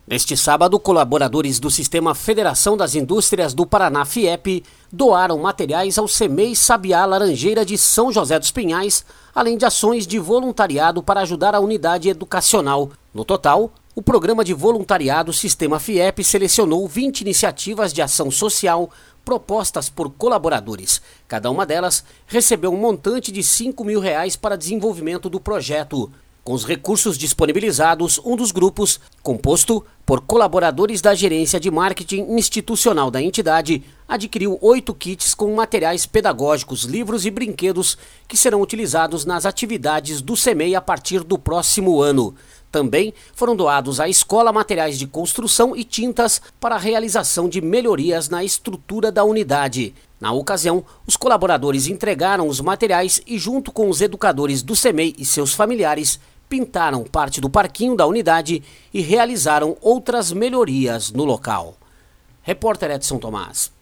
Neste sábado, colaboradores do Sistema Federação das Indústrias do Paraná, FIEP, doaram materiais ao CEMEI Sabiá Laranjeira de São José dos Pinhais, além de ações de voluntariado para ajudar a unidade educacional. No total, o programa de voluntariado Sistema FIEP selecionou 20 iniciativas de ação social propostas por colaboradores. Cada uma delas recebeu um montante de R$5 mil para desenvolvimento do projeto. Com os recursos disponibilizados, um dos grupos, composto por colaboradores da Gerência de Marketing Institucional da entidade, adquiriu 8 kits com materiais pedagógicos, livros e brinquedos que serão utilizados nas atividades do CEMEI a partir do próximo ano. Também foram doados à escola materiais de construção e tintas para a realização de melhorias na estrutura da unidade. Na ocasião, os colaboradores entregaram os materiais e, junto com os educadores do CEMEI e seus familiares, pintaram parte do parquinho da unidade e realizaram outras melhorias no local. Repórter Edson Tomás.